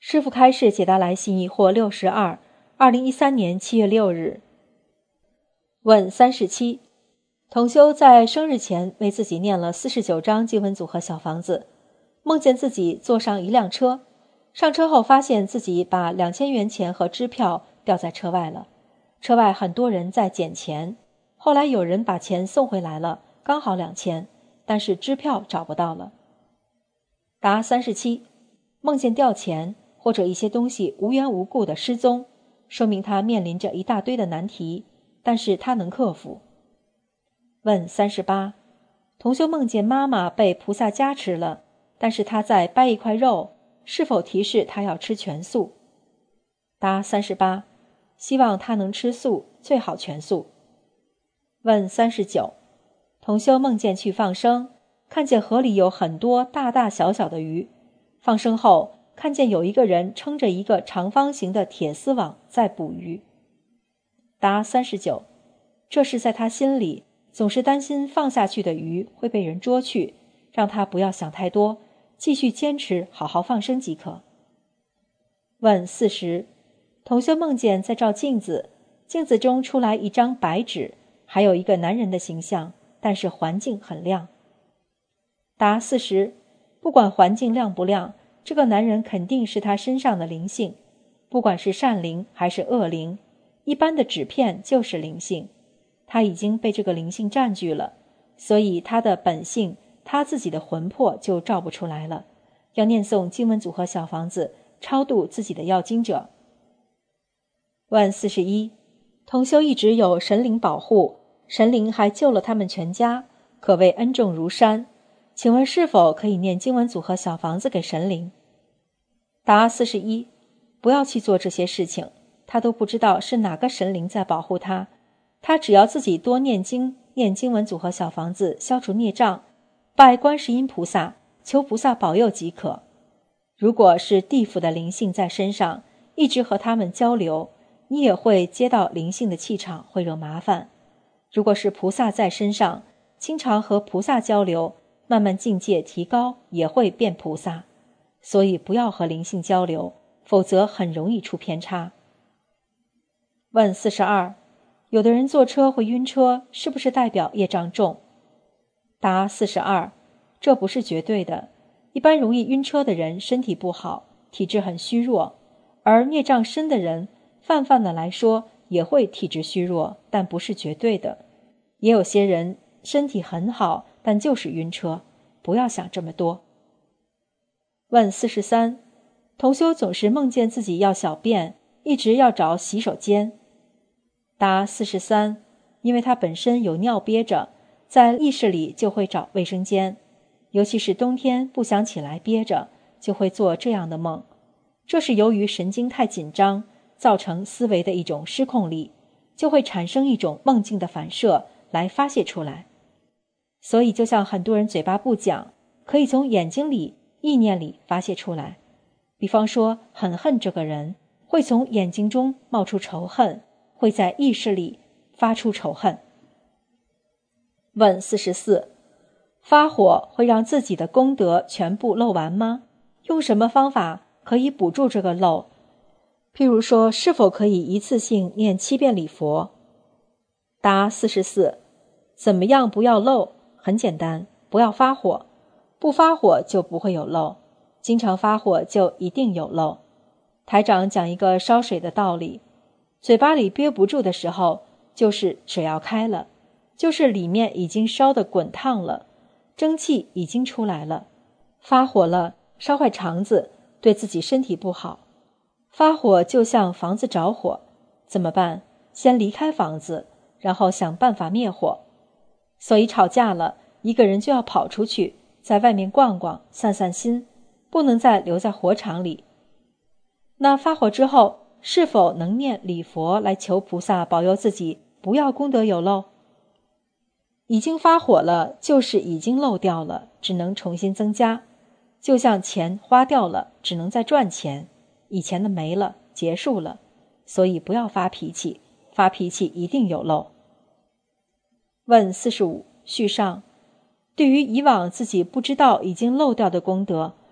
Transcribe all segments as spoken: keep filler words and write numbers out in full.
师父开示解答来信疑惑六十二，二零一三年七月六日。问三十七，同修在生日前为自己念了四十九章经文组合小房子，梦见自己坐上一辆车，上车后发现自己把两千元钱和支票掉在车外了，车外很多人在捡钱，后来有人把钱送回来了，刚好两千，但是支票找不到了。答三十七，梦见掉钱或者一些东西无缘无故的失踪，说明他面临着一大堆的难题，但是他能克服。问三十八，同修梦见妈妈被菩萨加持了，但是他在掰一块肉，是否提示他要吃全素？答三十八，希望他能吃素，最好全素。问三十九，同修梦见去放生，看见河里有很多大大小小的鱼，放生后看见有一个人撑着一个长方形的铁丝网在捕鱼。答三十九，这是在他心里总是担心放下去的鱼会被人捉去，让他不要想太多，继续坚持好好放生即可。问四十，同修梦见在照镜子，镜子中出来一张白纸，还有一个男人的形象，但是环境很亮。答四十，不管环境亮不亮，这个男人肯定是他身上的灵性，不管是善灵还是恶灵，一般的纸片就是灵性，他已经被这个灵性占据了，所以他的本性，他自己的魂魄就照不出来了，要念诵经文组合小房子，超度自己的要经者。问四十一，同修一直有神灵保护，神灵还救了他们全家，可谓恩重如山，请问是否可以念经文组合小房子给神灵？答四十一，不要去做这些事情，他都不知道是哪个神灵在保护他，他只要自己多念经，念经文组合小房子，消除孽障，拜观世音菩萨，求菩萨保佑即可。如果是地府的灵性在身上，一直和他们交流，你也会接到灵性的气场，会惹麻烦。如果是菩萨在身上，经常和菩萨交流，慢慢境界提高，也会变菩萨。所以不要和灵性交流，否则很容易出偏差。问四十二，有的人坐车会晕车，是不是代表业障重？答四十二，这不是绝对的。一般容易晕车的人身体不好，体质很虚弱，而孽障深的人，泛泛的来说也会体质虚弱，但不是绝对的。也有些人身体很好，但就是晕车，不要想这么多。问四十三，同修总是梦见自己要小便，一直要找洗手间。答四十三，因为他本身有尿憋着，在意识里就会找卫生间，尤其是冬天不想起来憋着，就会做这样的梦。这是由于神经太紧张，造成思维的一种失控力，就会产生一种梦境的反射来发泄出来。所以就像很多人嘴巴不讲，可以从眼睛里、意念里发泄出来。比方说很恨这个人，会从眼睛中冒出仇恨，会在意识里发出仇恨。问四十四，发火会让自己的功德全部漏完吗？用什么方法可以补住这个漏？譬如说，是否可以一次性念七遍礼佛？答四十四，怎么样不要漏？很简单，不要发火，不发火就不会有漏，经常发火就一定有漏。台长讲一个烧水的道理，嘴巴里憋不住的时候，就是水要开了，就是里面已经烧得滚烫了，蒸汽已经出来了。发火了，烧坏肠子，对自己身体不好。发火就像房子着火，怎么办？先离开房子，然后想办法灭火。所以吵架了，一个人就要跑出去，在外面逛逛，散散心，不能再留在火场里。那发火之后，是否能念礼佛来求菩萨保佑自己不要功德有漏？已经发火了，就是已经漏掉了，只能重新增加。就像钱花掉了，只能再赚钱，以前的没了，结束了。所以不要发脾气，发脾气一定有漏。问四十五，续上，对于以往自己不知道已经漏掉的功德，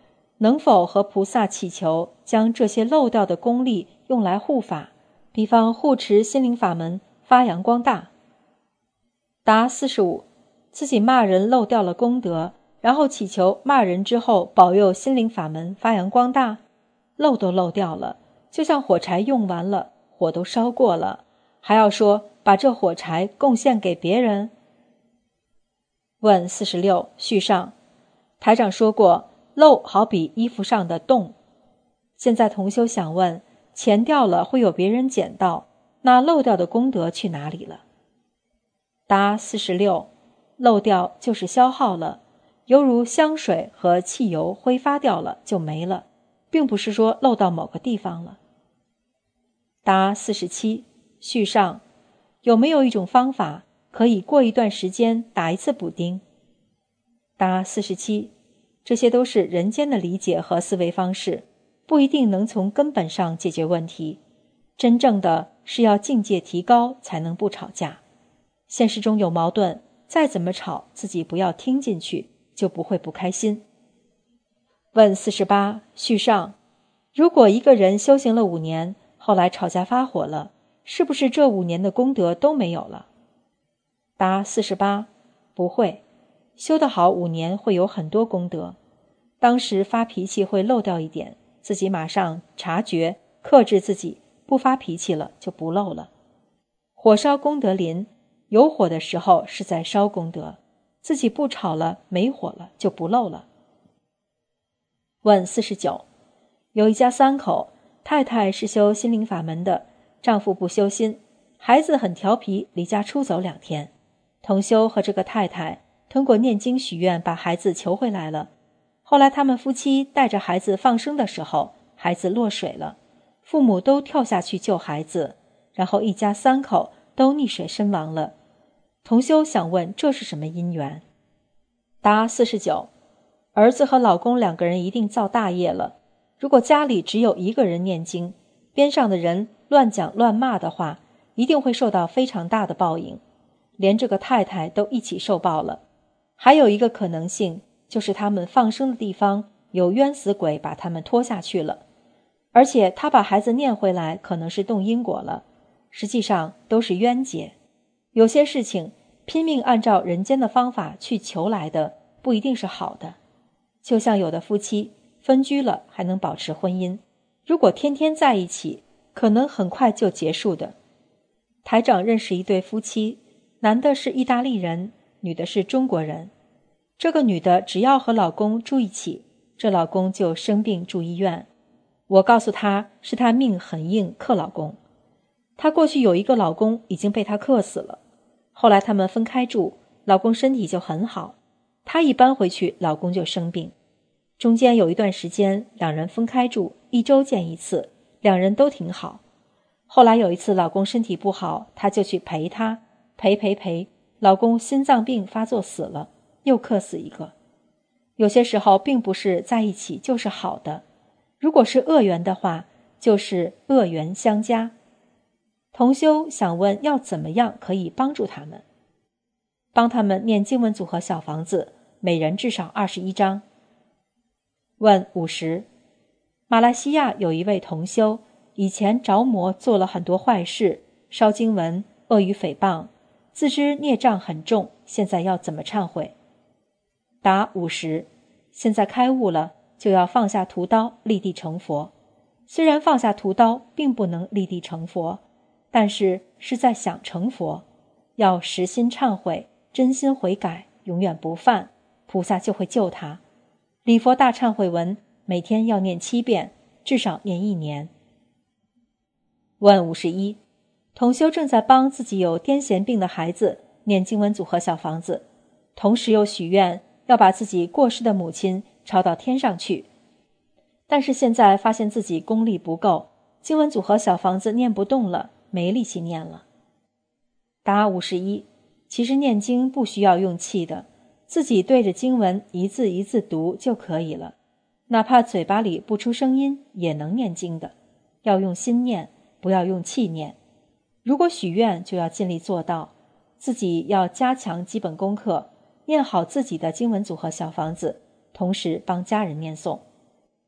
能否和菩萨祈求将这些漏掉的功力用来护法，比方护持心灵法门发扬光大？答四十五，自己骂人漏掉了功德，然后祈求骂人之后保佑心灵法门发扬光大，漏都漏掉了，就像火柴用完了，火都烧过了，还要说把这火柴贡献给别人？问四十六，续上，台长说过，漏好比衣服上的洞。现在同修想问，钱掉了会有别人捡到，那漏掉的功德去哪里了？答四十六，漏掉就是消耗了，犹如香水和汽油挥发掉了就没了，并不是说漏到某个地方了。答四十七，续上，有没有一种方法可以过一段时间打一次补丁？答四十七，这些都是人间的理解和思维方式，不一定能从根本上解决问题，真正的是要境界提高才能不吵架。现实中有矛盾，再怎么吵，自己不要听进去，就不会不开心。问四十八，续上，如果一个人修行了五年，后来吵架发火了，是不是这五年的功德都没有了？答四十八，不会，修得好五年会有很多功德，当时发脾气会漏掉一点，自己马上察觉克制自己，不发脾气了就不漏了。火烧功德林，有火的时候是在烧功德，自己不吵了没火了就不漏了。问四十九，有一家三口，太太是修心灵法门的，丈夫不修心，孩子很调皮，离家出走两天。同修和这个太太通过念经许愿把孩子求回来了。后来他们夫妻带着孩子放生的时候，孩子落水了，父母都跳下去救孩子，然后一家三口都溺水身亡了。同修想问，这是什么因缘？答四十九，儿子和老公两个人一定造大业了。如果家里只有一个人念经，边上的人乱讲乱骂的话，一定会受到非常大的报应，连这个太太都一起受报了。还有一个可能性，就是他们放生的地方有冤死鬼把他们拖下去了，而且他把孩子念回来可能是动因果了，实际上都是冤结。有些事情拼命按照人间的方法去求来的，不一定是好的。就像有的夫妻分居了还能保持婚姻，如果天天在一起，可能很快就结束的。台长认识一对夫妻，男的是意大利人，女的是中国人。这个女的只要和老公住一起，这老公就生病住医院。我告诉她是她命很硬，克老公。她过去有一个老公已经被她克死了，后来他们分开住，老公身体就很好，她一搬回去，老公就生病。中间有一段时间两人分开住，一周见一次，两人都挺好。后来有一次老公身体不好，她就去陪他，陪陪陪，老公心脏病发作死了，又克死一个。有些时候并不是在一起就是好的，如果是恶缘的话，就是恶缘相加。同修想问，要怎么样可以帮助他们？帮他们念经文组合小房子，每人至少二十一章。问五十，马来西亚有一位同修，以前着魔做了很多坏事，烧经文、恶语诽谤，自知孽障很重，现在要怎么忏悔？答五十，现在开悟了，就要放下屠刀，立地成佛。虽然放下屠刀并不能立地成佛，但是是在想成佛，要实心忏悔，真心悔改，永远不犯，菩萨就会救他。礼佛大忏悔文每天要念七遍，至少念一年。问五十一，同修正在帮自己有癫痫病的孩子念经文组合小房子，同时又许愿要把自己过世的母亲抄到天上去，但是现在发现自己功力不够，经文组合小房子念不动了，没力气念了。答五十一，其实念经不需要用气的，自己对着经文一字一字读就可以了，哪怕嘴巴里不出声音也能念经的，要用心念，不要用气念。如果许愿就要尽力做到，自己要加强基本功课，念好自己的经文组合小房子，同时帮家人念诵。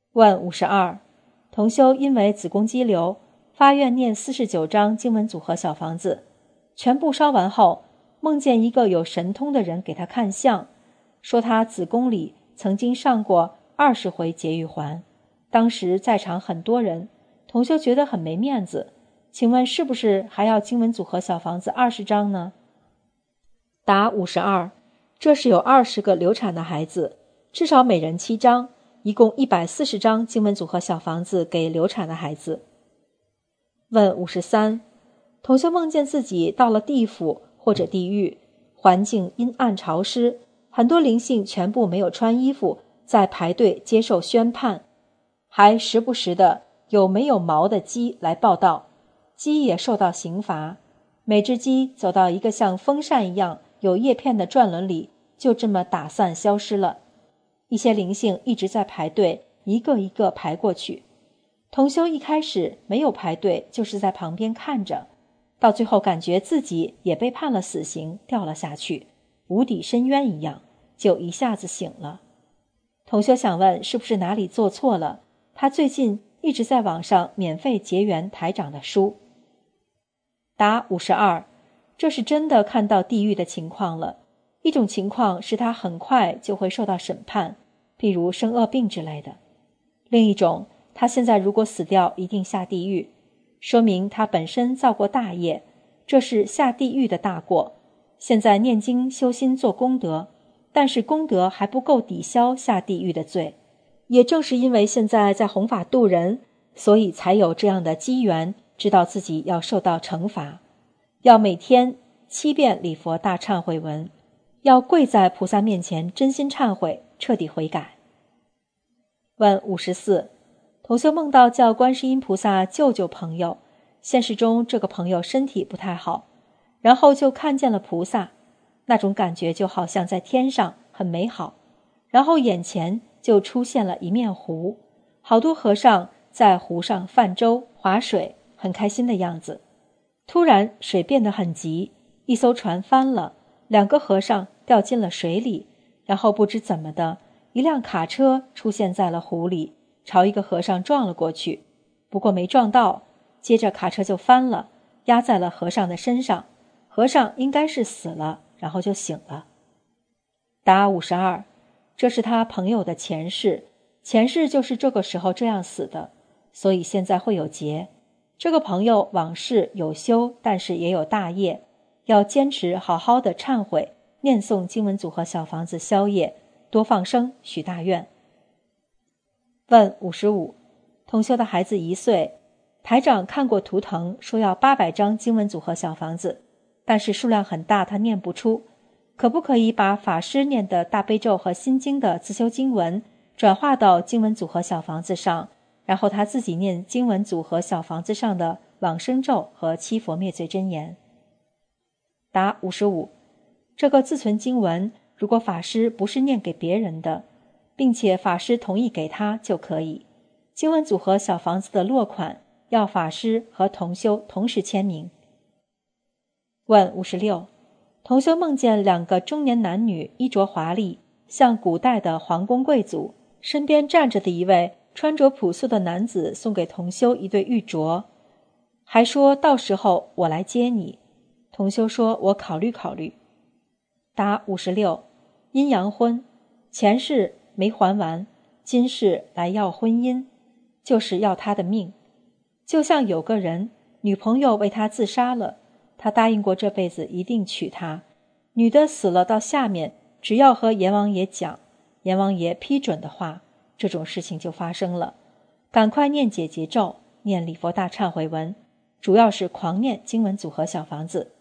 问五十二，同修因为子宫肌瘤，发愿念四十九章经文组合小房子，全部烧完后，梦见一个有神通的人给他看相，说他子宫里曾经上过二十回节育环，当时在场很多人，同修觉得很没面子，请问是不是还要经文组合小房子二十章呢？答五十二，这是有二十个流产的孩子，至少每人七章，一共一百四十章经文组合小房子给流产的孩子。问五十三，同修梦见自己到了地府或者地狱，环境阴暗潮湿，很多灵性全部没有穿衣服，在排队接受宣判，还时不时的有没有毛的鸡来报道，鸡也受到刑罚，每只鸡走到一个像风扇一样有叶片的转轮里，就这么打散消失了。一些灵性一直在排队，一个一个排过去。同修一开始没有排队，就是在旁边看着，到最后感觉自己也被判了死刑，掉了下去，无底深渊一样，就一下子醒了。同修想问是不是哪里做错了，他最近一直在网上免费结缘台长的书。答五十二，这是真的看到地狱的情况了。一种情况是他很快就会受到审判，譬如生恶病之类的。另一种，他现在如果死掉一定下地狱，说明他本身造过大业，这是下地狱的大过。现在念经修心做功德，但是功德还不够抵消下地狱的罪。也正是因为现在在弘法度人，所以才有这样的机缘，知道自己要受到惩罚，要每天七遍礼佛大忏悔文，要跪在菩萨面前真心忏悔，彻底悔改。问五十四，同修梦到叫观世音菩萨救救朋友，现实中这个朋友身体不太好，然后就看见了菩萨，那种感觉就好像在天上，很美好，然后眼前就出现了一面湖，好多和尚在湖上泛舟划水，很开心的样子。突然水变得很急，一艘船翻了，两个和尚掉进了水里，然后不知怎么的，一辆卡车出现在了湖里，朝一个和尚撞了过去，不过没撞到，接着卡车就翻了，压在了和尚的身上，和尚应该是死了，然后就醒了。答五十二，这是他朋友的前世，前世就是这个时候这样死的，所以现在会有劫。这个朋友往世有修，但是也有大业，要坚持好好的忏悔，念诵经文组合小房子消业，多放生，许大愿。问五十五，同修的孩子一岁，台长看过图腾，说要八百张经文组合小房子，但是数量很大，他念不出，可不可以把法师念的大悲咒和心经的自修经文转化到经文组合小房子上，然后他自己念经文组合小房子上的往生咒和七佛灭罪真言。答五十五，这个自存经文如果法师不是念给别人的，并且法师同意给他就可以，经文组合小房子的落款要法师和同修同时签名。问五十六，同修梦见两个中年男女衣着华丽，像古代的皇宫贵族，身边站着的一位穿着朴素的男子送给同修一对玉镯，还说到时候我来接你。同修说我考虑考虑。答五十六，阴阳婚，前世没还完，今世来要婚姻，就是要他的命。就像有个人女朋友为他自杀了，他答应过这辈子一定娶她，女的死了到下面，只要和阎王爷讲，阎王爷批准的话，这种事情就发生了。赶快念解结咒，念礼佛大忏悔文，主要是狂念经文组合小房子。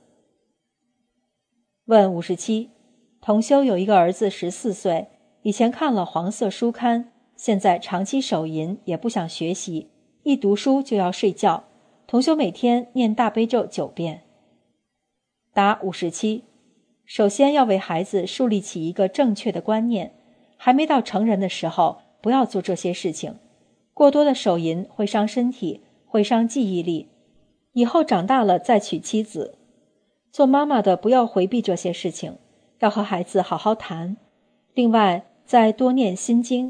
问五十七，同修有一个儿子十四岁，以前看了黄色书刊，现在长期手淫，也不想学习，一读书就要睡觉。同修每天念大悲咒九遍。答五十七，首先要为孩子树立起一个正确的观念，还没到成人的时候，不要做这些事情。过多的手淫会伤身体，会伤记忆力，以后长大了再娶妻子。做妈妈的不要回避这些事情，要和孩子好好谈。另外再多念心经，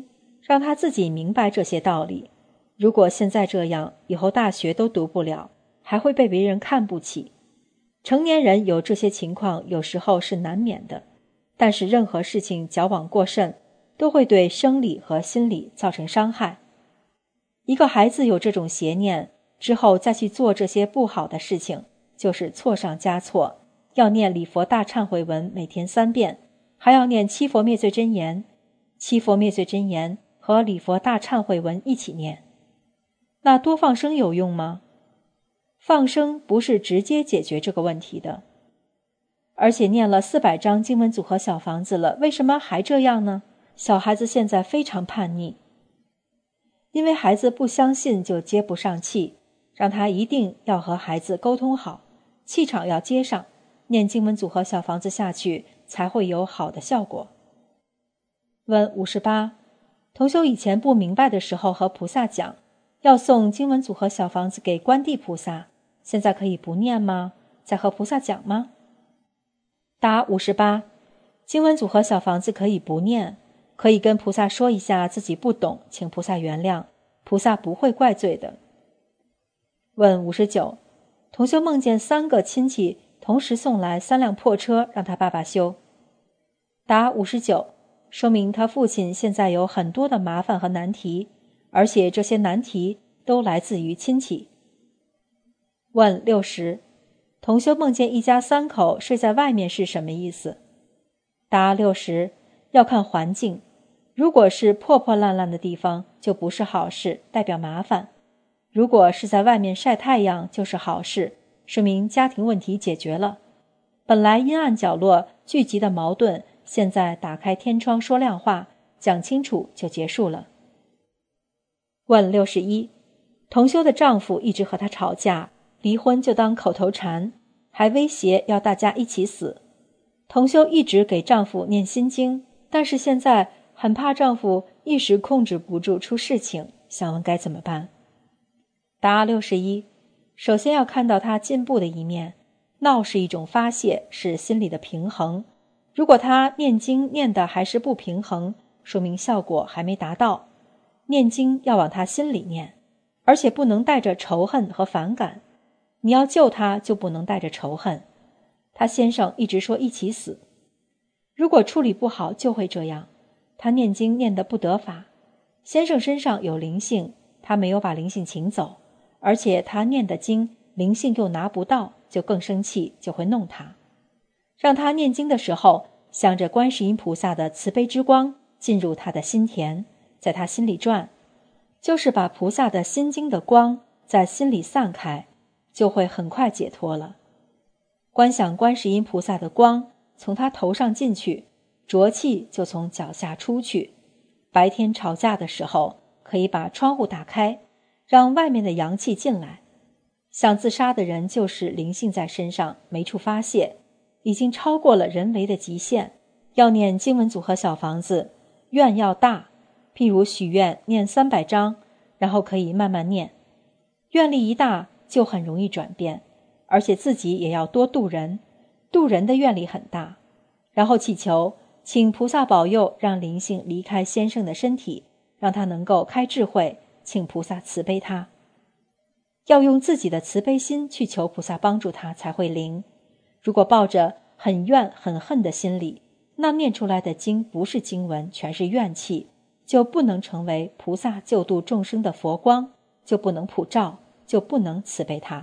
让他自己明白这些道理。如果现在这样，以后大学都读不了，还会被别人看不起。成年人有这些情况有时候是难免的，但是任何事情矫枉过甚，都会对生理和心理造成伤害。一个孩子有这种邪念之后再去做这些不好的事情，就是错上加错，要念礼佛大忏悔文每天三遍，还要念七佛灭罪真言，七佛灭罪真言和礼佛大忏悔文一起念。那多放生有用吗？放生不是直接解决这个问题的。而且念了四百张经文组合小房子了，为什么还这样呢？小孩子现在非常叛逆，因为孩子不相信就接不上气，让他一定要和孩子沟通好，气场要接上，念经文组合小房子下去才会有好的效果。问五十八，同修以前不明白的时候和菩萨讲，要送经文组合小房子给观地菩萨，现在可以不念吗？再和菩萨讲吗？答五十八，经文组合小房子可以不念，可以跟菩萨说一下自己不懂，请菩萨原谅，菩萨不会怪罪的。问五十九，同修梦见三个亲戚同时送来三辆破车让他爸爸修。答五十九，说明他父亲现在有很多的麻烦和难题，而且这些难题都来自于亲戚。问六十，同修梦见一家三口睡在外面是什么意思？答六十，要看环境，如果是破破烂烂的地方就不是好事，代表麻烦；如果是在外面晒太阳就是好事，说明家庭问题解决了。本来阴暗角落聚集的矛盾，现在打开天窗说亮话，讲清楚就结束了。问六十一，同修的丈夫一直和她吵架，离婚就当口头禅，还威胁要大家一起死。同修一直给丈夫念心经，但是现在很怕丈夫一时控制不住出事情，想问该怎么办？答六十一，首先要看到他进步的一面，闹是一种发泄，是心理的平衡。如果他念经念的还是不平衡，说明效果还没达到。念经要往他心里念，而且不能带着仇恨和反感。你要救他就不能带着仇恨。他先生一直说一起死，如果处理不好就会这样。他念经念得不得法，先生身上有灵性，他没有把灵性请走，而且他念的经灵性又拿不到，就更生气，就会弄他。让他念经的时候想着观世音菩萨的慈悲之光进入他的心田，在他心里转，就是把菩萨的心经的光在心里散开，就会很快解脱了。观想观世音菩萨的光从他头上进去，浊气就从脚下出去。白天吵架的时候可以把窗户打开，让外面的阳气进来。想自杀的人就是灵性在身上没处发泄，已经超过了人为的极限，要念经文组合小房子，愿要大，譬如许愿念三百章，然后可以慢慢念。愿力一大就很容易转变，而且自己也要多度人，度人的愿力很大。然后祈求请菩萨保佑，让灵性离开先生的身体，让他能够开智慧，请菩萨慈悲他。要用自己的慈悲心去求菩萨帮助他才会灵。如果抱着很怨很恨的心理，那念出来的经不是经文，全是怨气，就不能成为菩萨救度众生的佛光，就不能普照，就不能慈悲他。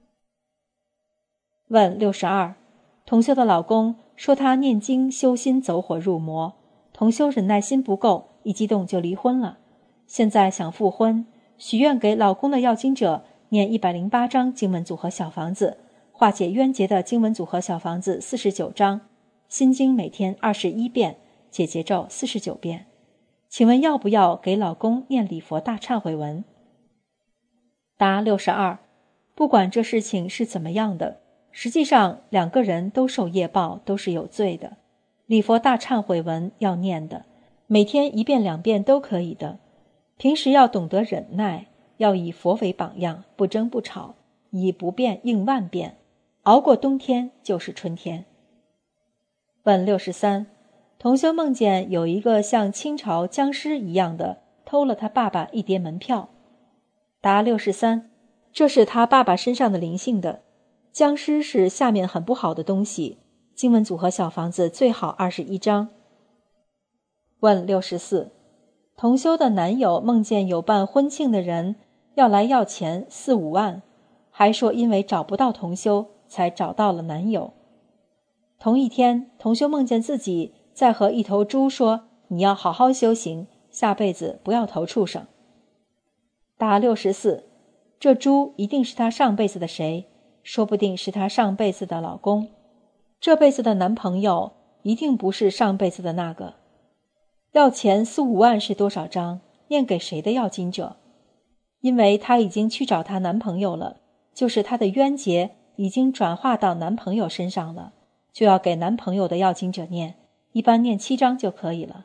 问六十二，同修的老公说他念经修心走火入魔，同修忍耐心不够，一激动就离婚了。现在想复婚，许愿给老公的要经者念一百零八章经文组合小房子，化解冤结的经文组合小房子四十九章，心经每天二十一遍，解结咒四十九遍。请问要不要给老公念礼佛大忏悔文？答六十二，不管这事情是怎么样的，实际上两个人都受业报，都是有罪的。礼佛大忏悔文要念的，每天一遍两遍都可以的。平时要懂得忍耐，要以佛为榜样，不争不吵，以不变应万变，熬过冬天就是春天。问六十三，同修梦见有一个像清朝僵尸一样的偷了他爸爸一叠门票。答六十三，这是他爸爸身上的灵性的。僵尸是下面很不好的东西。经文组合小房子最好二十一张。问六十四，同修的男友梦见有办婚庆的人要来要钱四五万，还说因为找不到同修才找到了男友。同一天，同修梦见自己在和一头猪说，你要好好修行，下辈子不要投畜生。答六十四，这猪一定是他上辈子的谁，说不定是他上辈子的老公，这辈子的男朋友一定不是上辈子的那个。要钱四五万是多少张？念给谁的要经者？因为她已经去找她男朋友了，就是她的冤结已经转化到男朋友身上了，就要给男朋友的要经者念，一般念七张就可以了。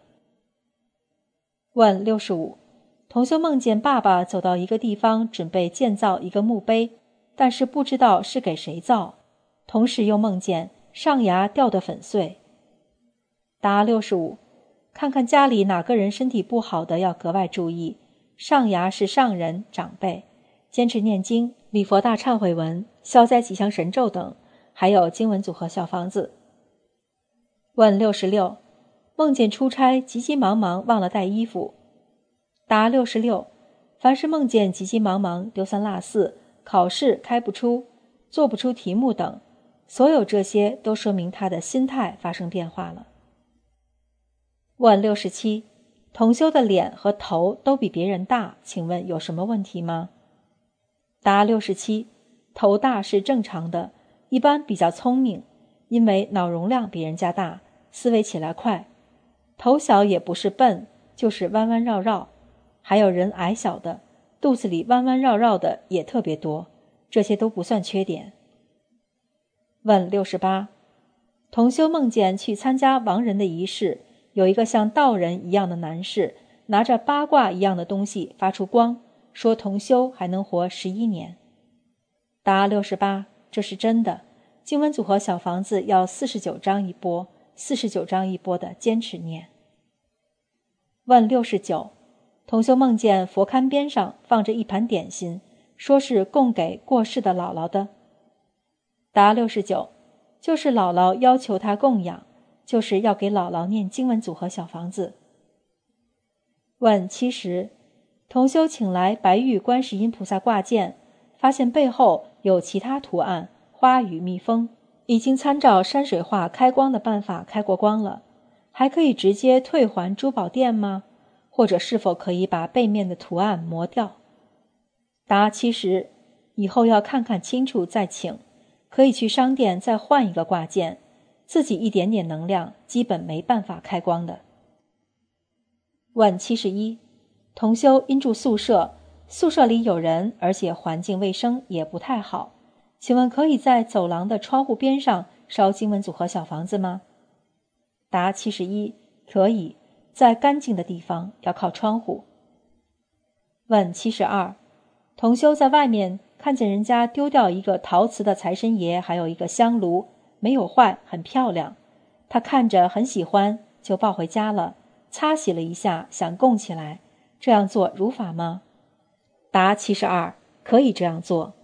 问六十五，同修梦见爸爸走到一个地方准备建造一个墓碑，但是不知道是给谁造，同时又梦见上牙掉得粉碎。答六十五，看看家里哪个人身体不好的要格外注意，上牙是上人长辈，坚持念经、礼佛大忏悔文、消灾吉祥神咒等，还有经文组合小房子。问六十六，梦见出差急急忙忙忘了带衣服。答六十六，凡是梦见急急忙忙丢三落四，考试开不出，做不出题目等，所有这些都说明他的心态发生变化了。问六十七，同修的脸和头都比别人大，请问有什么问题吗？答六十七，头大是正常的，一般比较聪明，因为脑容量比人家大，思维起来快。头小也不是笨，就是弯弯绕绕。还有人矮小的，肚子里弯弯绕绕的也特别多，这些都不算缺点。问六十八，同修梦见去参加亡人的仪式，有一个像道人一样的男士拿着八卦一样的东西发出光，说同修还能活十一年。答六十八，这是真的。经文组合小房子要四十九张一波，四十九张一波的坚持念。问六十九，同修梦见佛龛边上放着一盘点心，说是供给过世的姥姥的。答六十九，就是姥姥要求他供养，就是要给姥姥念经文组合小房子。问七十，同修请来白玉观世音菩萨挂件，发现背后有其他图案，花与蜜蜂，已经参照山水画开光的办法开过光了，还可以直接退还珠宝店吗？或者是否可以把背面的图案磨掉？答七十，以后要看看清楚再请，可以去商店再换一个挂件，自己一点点能量基本没办法开光的。问七十一，同修因住宿舍，宿舍里有人，而且环境卫生也不太好，请问可以在走廊的窗户边上烧经文组合小房子吗？答七十一，可以，在干净的地方，要靠窗户。问七十二，同修在外面看见人家丢掉一个陶瓷的财神爷，还有一个香炉，没有坏，很漂亮，他看着很喜欢，就抱回家了，擦洗了一下，想供起来，这样做如法吗？答七十二，可以这样做。